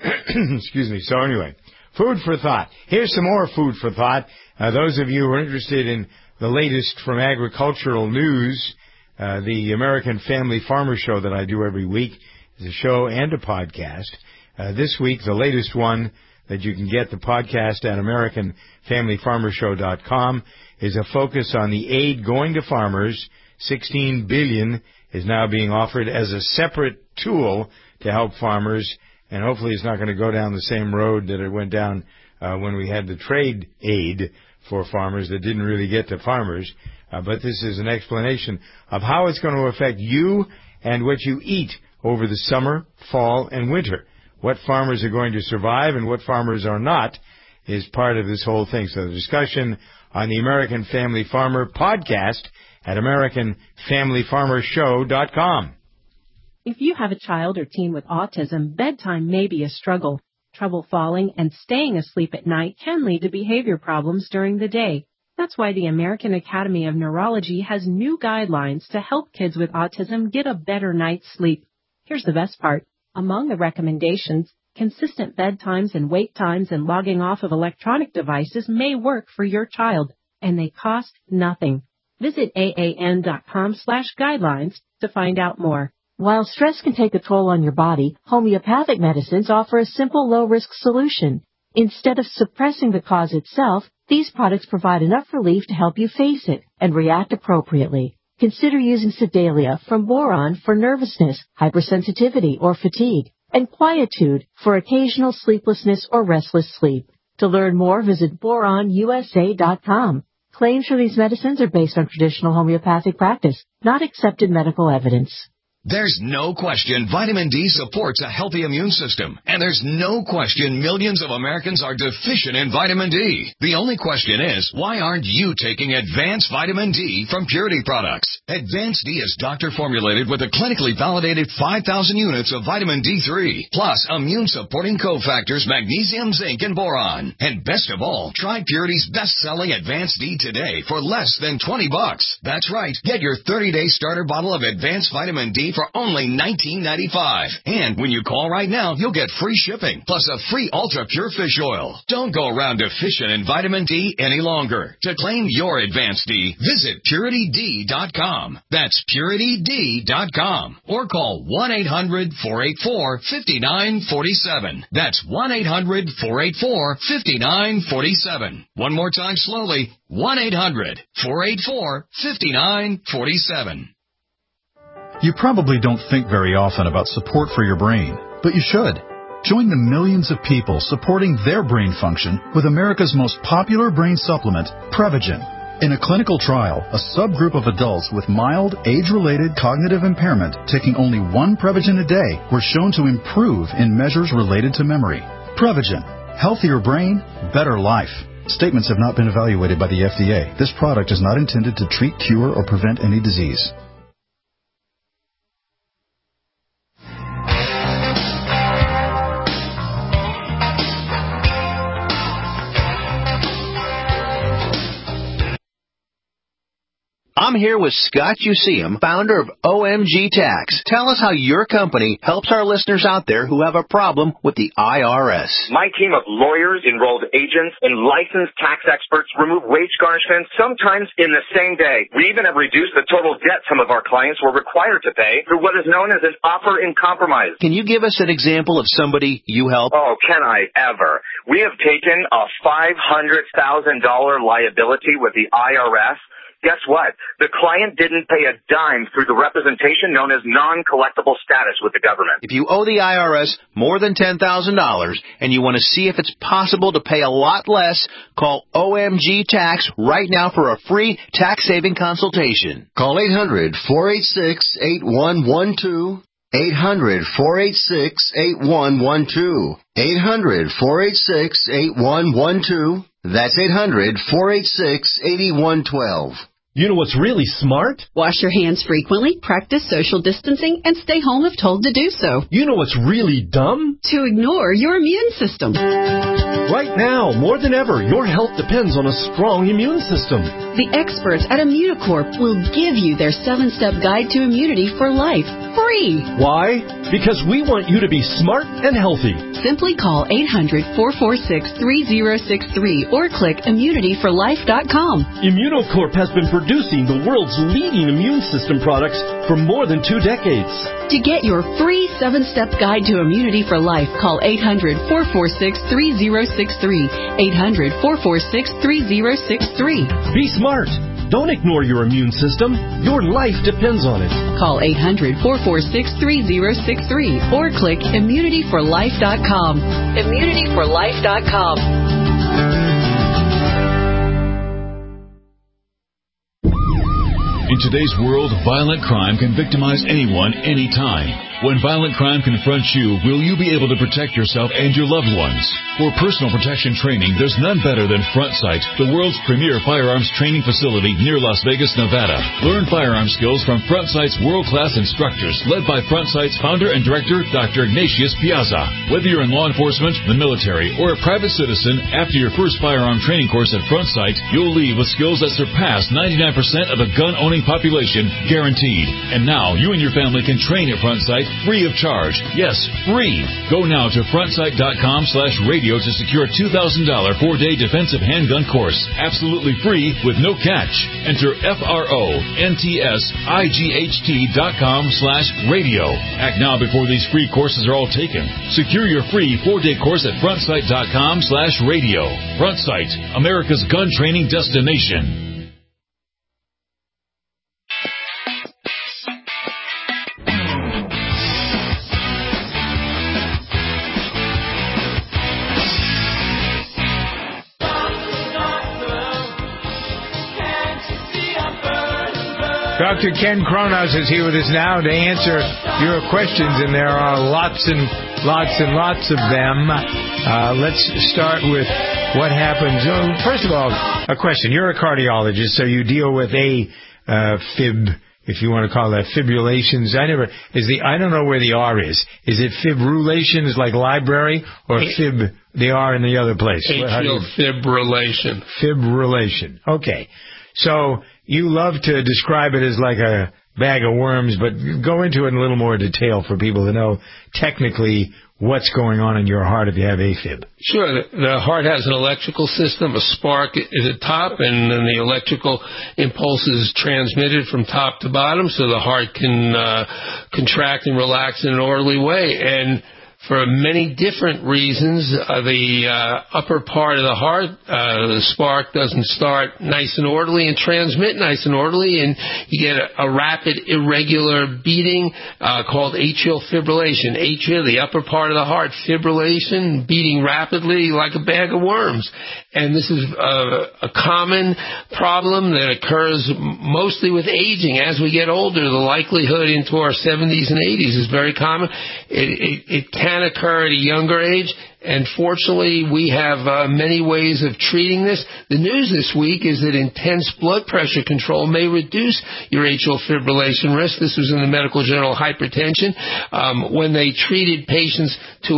Excuse me. So anyway, food for thought. Here's some more food for thought. Uh, those of you who are interested in the latest from agricultural news, uh, the American Family Farmer Show that I do every week is a show and a podcast. Uh, this week, the latest one that you can get, the podcast at American Family Farmer Show dot com, is a focus on the aid going to farmers. sixteen billion dollars is now being offered as a separate tool to help farmers, and hopefully it's not going to go down the same road that it went down uh, when we had the trade aid for farmers that didn't really get to farmers. Uh, but this is an explanation of how it's going to affect you and what you eat over the summer, fall, and winter. What farmers are going to survive and what farmers are not is part of this whole thing. So the discussion on the American Family Farmer podcast at American Family Farmer Show dot com. If you have a child or teen with autism, bedtime may be a struggle. Trouble falling and staying asleep at night can lead to behavior problems during the day. That's why the American Academy of Neurology has new guidelines to help kids with autism get a better night's sleep. Here's the best part. Among the recommendations, consistent bedtimes and wake times and logging off of electronic devices may work for your child, and they cost nothing. Visit A A N dot com slash guidelines to find out more. While stress can take a toll on your body, homeopathic medicines offer a simple, low-risk solution. Instead of suppressing the cause itself, these products provide enough relief to help you face it and react appropriately. Consider using Sedalia from Boron for nervousness, hypersensitivity, or fatigue, and Quietude for occasional sleeplessness or restless sleep. To learn more, visit boron U S A dot com. Claims for these medicines are based on traditional homeopathic practice, not accepted medical evidence. There's no question vitamin D supports a healthy immune system. And there's no question millions of Americans are deficient in vitamin D. The only question is, why aren't you taking Advanced Vitamin D from Purity Products? Advanced D is doctor-formulated with a clinically validated five thousand units of vitamin D three, plus immune-supporting cofactors magnesium, zinc, and boron. And best of all, try Purity's best-selling Advanced D today for less than twenty bucks. That's right. Get your thirty-day starter bottle of Advanced Vitamin D for only nineteen ninety-five. And when you call right now, you'll get free shipping, plus a free Ultra Pure Fish Oil. Don't go around deficient in vitamin D any longer. To claim your Advanced D, visit Purity D dot com. That's Purity D dot com. Or call one eight hundred four eight four five nine four seven. That's one eight hundred four eight four five nine four seven. One more time slowly, one eight hundred four eight four five nine four seven. You probably don't think very often about support for your brain, but you should. Join the millions of people supporting their brain function with America's most popular brain supplement, Prevagen. In a clinical trial, a subgroup of adults with mild, age-related cognitive impairment taking only one Prevagen a day were shown to improve in measures related to memory. Prevagen. Healthier brain, better life. Statements have not been evaluated by the F D A. This product is not intended to treat, cure, or prevent any disease. I'm I'm here with Scott Useum, founder of O M G Tax. Tell us how your company helps our listeners out there who have a problem with the I R S. My team of lawyers, enrolled agents, and licensed tax experts remove wage garnishments sometimes in the same day. We even have reduced the total debt some of our clients were required to pay through what is known as an offer in compromise. Can you give us an example of somebody you help? Oh, can I ever? We have taken a five hundred thousand dollars liability with the I R S. Guess what? The client didn't pay a dime through the representation known as non-collectible status with the government. If you owe the I R S more than ten thousand dollars and you want to see if it's possible to pay a lot less, call O M G Tax right now for a free tax-saving consultation. Call eight hundred, four eight six, eight one one two. eight hundred, four eight six, eight one one two. eight hundred, four eight six, eight one one two. That's eight hundred, four eight six, eight one one two. You know what's really smart? Wash your hands frequently, practice social distancing, and stay home if told to do so. You know what's really dumb? To ignore your immune system. Right now, more than ever, your health depends on a strong immune system. The experts at Immunicorp will give you their seven-step guide to immunity for life, free. Why? Because we want you to be smart and healthy. Simply call eight hundred, four four six, three zero six three or click immunity for life dot com. Immunicorp has been producing the world's leading immune system products for more than two decades. To get your free seven-step guide to immunity for life, call eight hundred, four four six, three zero six three. eight hundred, four four six, three zero six three. Be smart. Don't ignore your immune system. Your life depends on it. Call eight hundred, four four six, three zero six three or click immunity for life dot com. immunity for life dot com. In today's world, violent crime can victimize anyone, anytime. When violent crime confronts you, will you be able to protect yourself and your loved ones? For personal protection training, there's none better than Front Sight, the world's premier firearms training facility near Las Vegas, Nevada. Learn firearm skills from Front Sight's world-class instructors, led by Front Sight's founder and director, Doctor Ignatius Piazza. Whether you're in law enforcement, the military, or a private citizen, after your first firearm training course at Front Sight, you'll leave with skills that surpass ninety-nine percent of the gun-owning population, guaranteed. And now, you and your family can train at Front Sight free of charge. Yes, free. Go now to frontsight.com slash radio to secure a two thousand dollars four-day defensive handgun course. Absolutely free with no catch. Enter F-R-O-N-T-S-I-G-H-T dot com slash radio. Act now before these free courses are all taken. Secure your free four-day course at frontsight.com slash radio. Front Sight, America's gun training destination. Doctor Ken Kronos is here with us now to answer your questions, and there are lots and lots and lots of them. Uh, let's start with what happens. Oh, first of all, a question. You're a cardiologist, so you deal with a uh, fib, if you want to call that fibrillations. I never is the I don't know where the R is. Is it fibrillation, like library, or fib? The R in the other place. Atrial fibrillation. Fibrillation. Okay. So you love to describe it as like a bag of worms, but go into it in a little more detail for people to know technically what's going on in your heart if you have AFib. Sure. The heart has an electrical system, a spark at the top, and then the electrical impulse is transmitted from top to bottom so the heart can uh, contract and relax in an orderly way. And for many different reasons, uh, the uh, upper part of the heart, uh, the spark doesn't start nice and orderly and transmit nice and orderly, and you get a, a rapid, irregular beating uh, called atrial fibrillation. Atria, the upper part of the heart, fibrillation, beating rapidly like a bag of worms. And this is a, a common problem that occurs mostly with aging. As we get older, the likelihood into our seventies and eighties is very common. It, it, it can occur at a younger age, and fortunately we have uh, many ways of treating this. The news this week is that intense blood pressure control may reduce your atrial fibrillation risk. This was in the medical journal Hypertension. Um, when they treated patients to a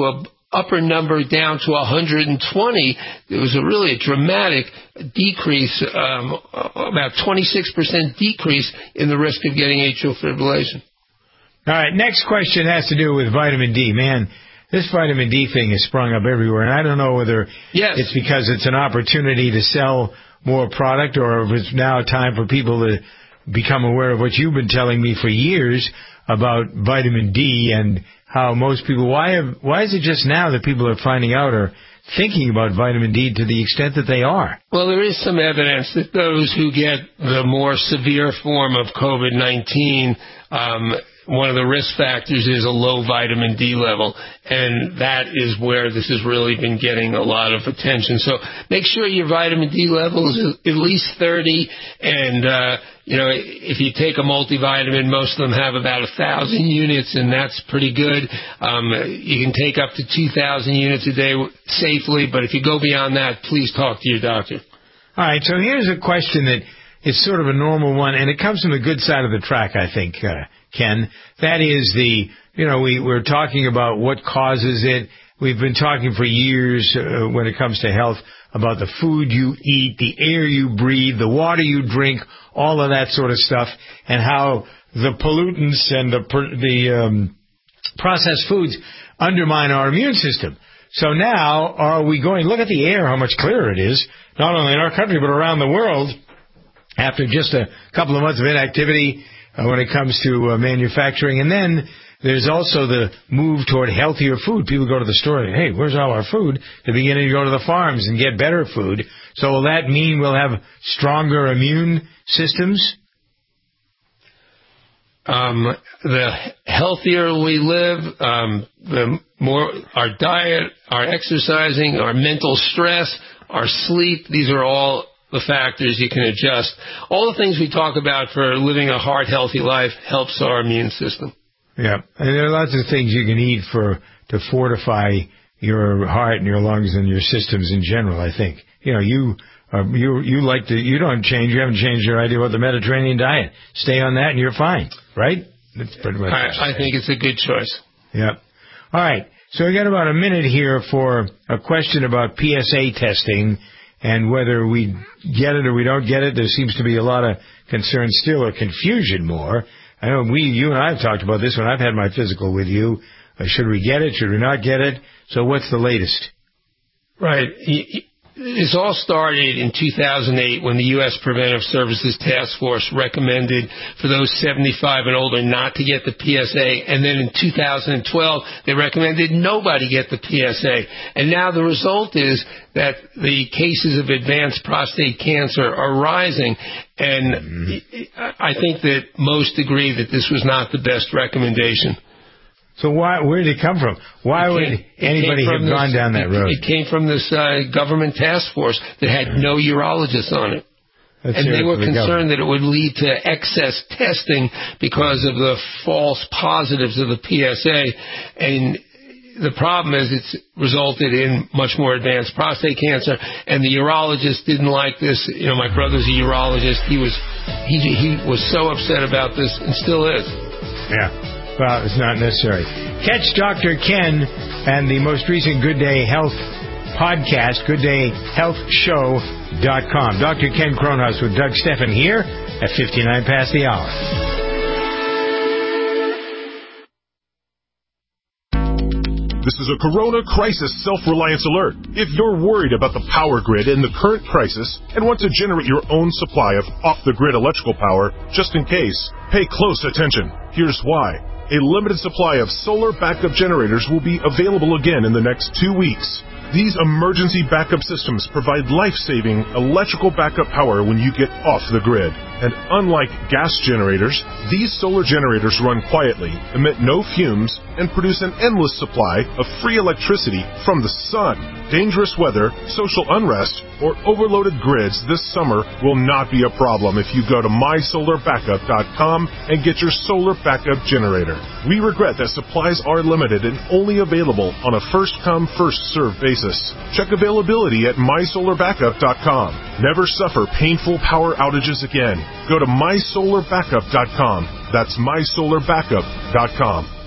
upper number down to one hundred twenty, there was a really a dramatic decrease, um, about twenty-six percent decrease in the risk of getting atrial fibrillation. All right, next question has to do with vitamin D. Man, this vitamin D thing has sprung up everywhere, and I don't know whether yes. it's because it's an opportunity to sell more product or if it's now time for people to become aware of what you've been telling me for years about vitamin D and how most people, why have, why is it just now that people are finding out or thinking about vitamin D to the extent that they are? Well, there is some evidence that those who get the more severe form of COVID nineteen, um, one of the risk factors is a low vitamin D level, and that is where this has really been getting a lot of attention. So make sure your vitamin D level is at least thirty, and, uh, you know, if you take a multivitamin, most of them have about one thousand units, and that's pretty good. Um, you can take up to two thousand units a day safely, but if you go beyond that, please talk to your doctor. All right, so here's a question that is sort of a normal one, and it comes from the good side of the track, I think, uh, Ken. That is the, you know, we, we're talking about what causes it. We've been talking for years uh, when it comes to health about the food you eat, the air you breathe, the water you drink, all of that sort of stuff, and how the pollutants and the, the um, processed foods undermine our immune system. So now are we going, look at the air, how much clearer it is, not only in our country but around the world, after just a couple of months of inactivity uh, when it comes to uh, manufacturing. And then there's also the move toward healthier food. People go to the store and, hey, where's all our food? They're beginning to go to the farms and get better food. So will that mean we'll have stronger immune systems? Um, the healthier we live, um, the more our diet, our exercising, our mental stress, our sleep, these are all the factors you can adjust. All the things we talk about for living a heart healthy life helps our immune system. Yeah, and there are lots of things you can eat for to fortify your heart and your lungs and your systems in general, I think. You know, you uh, you you like to, you don't change, you haven't changed your idea about the Mediterranean diet. Stay on that and you're fine, right? That's pretty much I, I think it's a good choice. Yeah. All right, so we got about a minute here for a question about P S A testing and whether we get it or we don't get it. There seems to be a lot of concern still, or confusion more. I know we, you and I have talked about this when I've had my physical with you. Uh, should we get it? Should we not get it? So what's the latest? Right. This all started in two thousand eight when the U S Preventive Services Task Force recommended for those seventy-five and older not to get the P S A. And then in two thousand twelve, they recommended nobody get the P S A. And now the result is that the cases of advanced prostate cancer are rising. And mm-hmm. I think that most agree that this was not the best recommendation. So why? Where did it come from? Why came, would anybody have this, gone down that it, road? It came from this uh, government task force that had no urologists on it. Let's and they were the concerned government. that it would lead to excess testing because of the false positives of the P S A. And the problem is it's resulted in much more advanced prostate cancer, and the urologist didn't like this. You know, my brother's a urologist. He was he he was so upset about this, and still is. Yeah. Well, it's not necessary. Catch Doctor Ken and the most recent Good Day Health podcast, good day health show dot com. Doctor Ken Kronhaus with Doug Steffen here at fifty-nine past the hour. This is a Corona Crisis Self-Reliance Alert. If you're worried about the power grid in the current crisis and want to generate your own supply of off-the-grid electrical power, just in case, pay close attention. Here's why. A limited supply of solar backup generators will be available again in the next two weeks. These emergency backup systems provide life-saving electrical backup power when you get off the grid. And unlike gas generators, these solar generators run quietly, emit no fumes, and produce an endless supply of free electricity from the sun. Dangerous weather, social unrest, or overloaded grids this summer will not be a problem if you go to my solar backup dot com and get your solar backup generator. We regret that supplies are limited and only available on a first-come, first-served basis. Check availability at my solar backup dot com. Never suffer painful power outages again. Go to my solar backup dot com. That's my solar backup dot com.